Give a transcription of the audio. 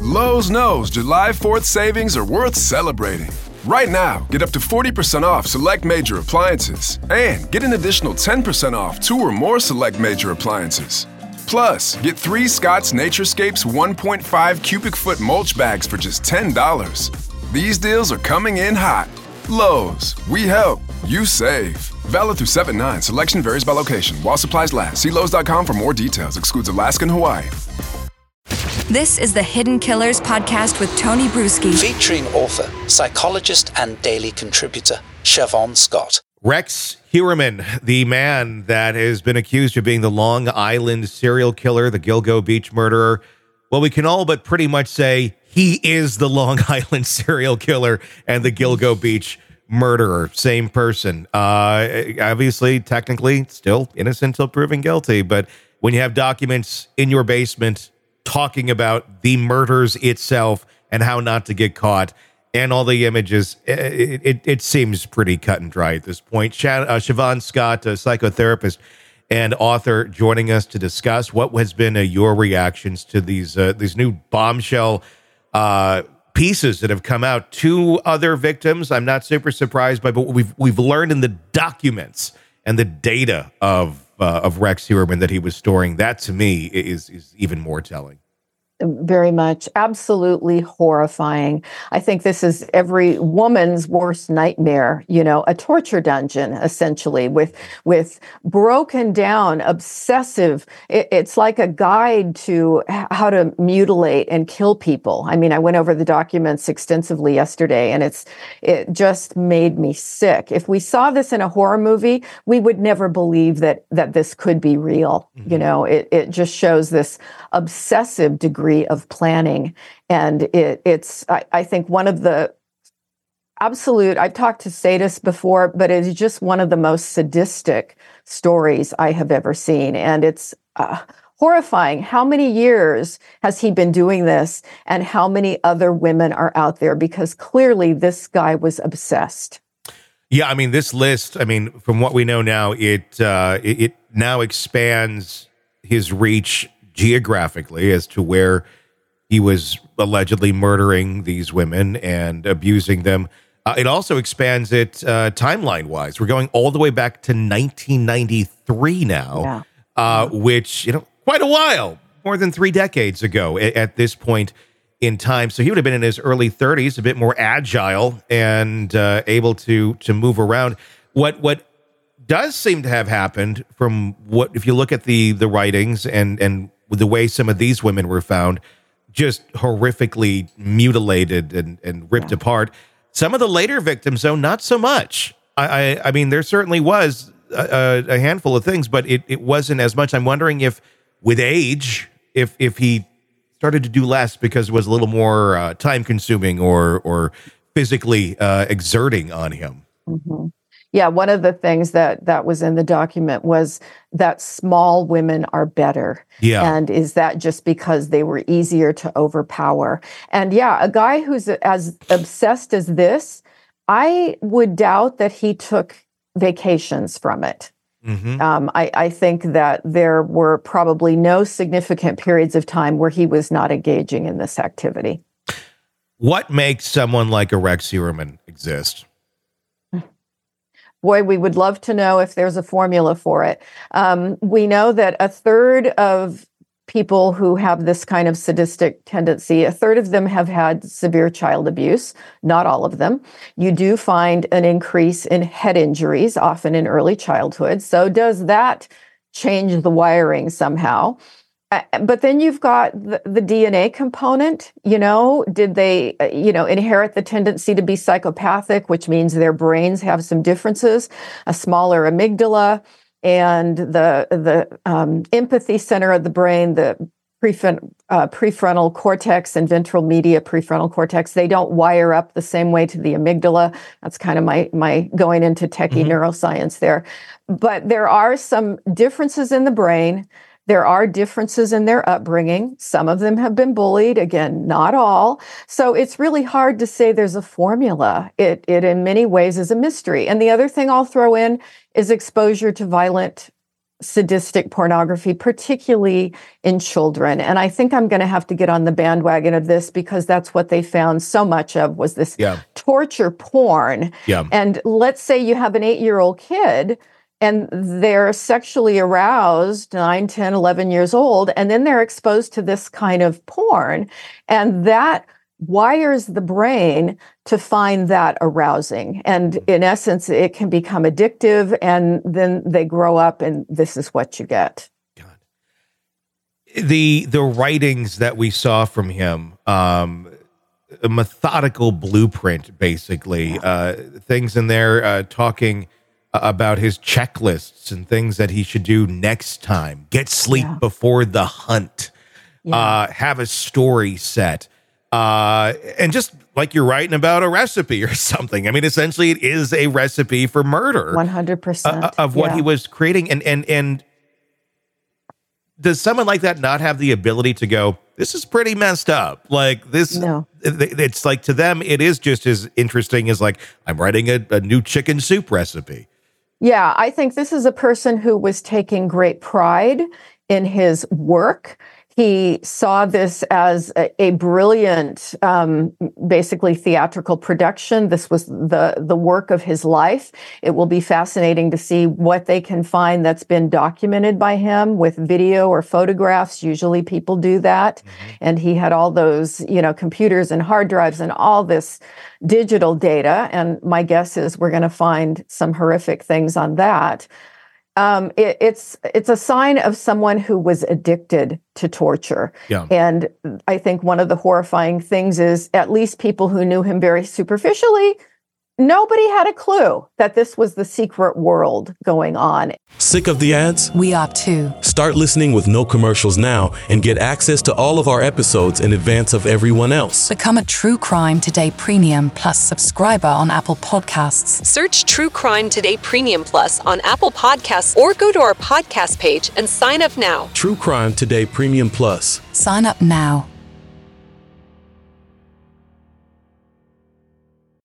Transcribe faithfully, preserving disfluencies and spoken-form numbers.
Lowe's knows July fourth savings are worth celebrating. Right now, get up to forty percent off select major appliances and get an additional ten percent off two or more select major appliances. Plus, get three Scott's Naturescapes one point five cubic foot mulch bags for just ten dollars. These deals are coming in hot. Lowe's, we help, you save. Valid through seven nine. Selection varies by location. While supplies last. See Lowe's dot com for more details. Excludes Alaska and Hawaii. This is the Hidden Killers podcast with Tony Bruschi. Featuring author, psychologist, and daily contributor, Siobhan Scott. Rex Heuermann, the man that has been accused of being the Long Island serial killer, the Gilgo Beach murderer. Well, we can all but pretty much say he is the Long Island serial killer and the Gilgo Beach murderer. Same person. Uh, obviously, technically, still innocent until proven guilty. But when you have documents in your basement talking about the murders itself and how not to get caught, and all the images, it, it, it seems pretty cut and dry at this point. Sh- uh, Siobhan Scott, a psychotherapist and author, joining us to discuss what has been uh, your reactions to these uh, these new bombshell uh, pieces that have come out. Two other victims, I'm not super surprised by, but what we've we've learned in the documents and the data of uh, of Rex Heuermann that he was storing. That to me is is even more telling. Very much. Absolutely horrifying. I think this is every woman's worst nightmare, you know, a torture dungeon, essentially, with with broken down, obsessive. It, it's like a guide to how to mutilate and kill people. I mean, I went over the documents extensively yesterday, and it's it just made me sick. If we saw this in a horror movie, we would never believe that that this could be real. Mm-hmm. You know, it, it just shows this obsessive degree of planning. And it, it's, I, I think, one of the absolute, I've talked to sadists before, but it's just one of the most sadistic stories I have ever seen. And it's uh, horrifying. How many years has he been doing this, and how many other women are out there? Because clearly this guy was obsessed. Yeah, I mean, this list, I mean, from what we know now, it uh, it, it now expands his reach geographically as to where he was allegedly murdering these women and abusing them. Uh, it also expands it uh, timeline-wise. We're going all the way back to nineteen ninety-three now, yeah. uh, which, you know, quite a while, more than three decades ago at, at this point in time. So he would have been in his early thirties, a bit more agile and uh, able to to move around. What what does seem to have happened, from what, if you look at the the writings and and the way some of these women were found, just horrifically mutilated and, and ripped yeah. apart. Some of the later victims, though, not so much. I, I, I mean, there certainly was a, a handful of things, but it, it wasn't as much. I'm wondering if, with age, if if he started to do less because it was a little more uh, time-consuming or or physically uh, exerting on him. Mm-hmm. Yeah, one of the things that that was in the document was that small women are better. Yeah. And is that just because they were easier to overpower? And yeah, a guy who's as obsessed as this, I would doubt that he took vacations from it. Mm-hmm. Um, I, I think that there were probably no significant periods of time where he was not engaging in this activity. What makes someone like a Rex Heuermann exist? Boy, we would love to know if there's a formula for it. Um, we know that a third of people who have this kind of sadistic tendency, a third of them have had severe child abuse, not all of them. You do find an increase in head injuries, often in early childhood. So does that change the wiring somehow? Uh, but then you've got the, the D N A component. You know, did they, uh, you know, inherit the tendency to be psychopathic, which means their brains have some differences, a smaller amygdala, and the the um, empathy center of the brain, the prefron- uh, prefrontal cortex and ventral media prefrontal cortex. They don't wire up the same way to the amygdala. That's kind of my my going into techie mm-hmm. neuroscience there. But there are some differences in the brain. There are differences in their upbringing. Some of them have been bullied. Again, not all. So it's really hard to say there's a formula. It, it in many ways is a mystery. And the other thing I'll throw in is exposure to violent sadistic pornography, particularly in children. And I think I'm going to have to get on the bandwagon of this because that's what they found so much of was this Yeah. torture porn. Yeah. And let's say you have an eight-year-old kid and they're sexually aroused, nine, ten, eleven years old, and then they're exposed to this kind of porn. And that wires the brain to find that arousing. And in essence, it can become addictive, and then they grow up and this is what you get. God. The the writings that we saw from him, um, a methodical blueprint, basically, uh, things in there uh, talking about his checklists and things that he should do next time, get sleep Yeah. before the hunt, Yeah. uh, have a story set. Uh, and just like you're writing about a recipe or something. I mean, essentially it is a recipe for murder. one hundred percent uh, of what yeah. he was creating. And, and, and does someone like that not have the ability to go, this is pretty messed up? Like this, No. it- it's like to them, it is just as interesting as like, I'm writing a, a new chicken soup recipe. Yeah, I think this is a person who was taking great pride in his work. He saw this as a, a brilliant, um, basically theatrical production. This was the, the work of his life. It will be fascinating to see what they can find that's been documented by him with video or photographs. Usually people do that. Mm-hmm. And he had all those, you know, computers and hard drives and all this digital data. And my guess is we're going to find some horrific things on that. Um, it, it's it's a sign of someone who was addicted to torture. Yeah. And I think one of the horrifying things is at least people who knew him very superficially, nobody had a clue that this was the secret world going on. Sick of the ads? We are too. Start listening with no commercials now and get access to all of our episodes in advance of everyone else. Become a True Crime Today Premium Plus subscriber on Apple Podcasts. Search True Crime Today Premium Plus on Apple Podcasts or go to our podcast page and sign up now. True Crime Today Premium Plus. Sign up now.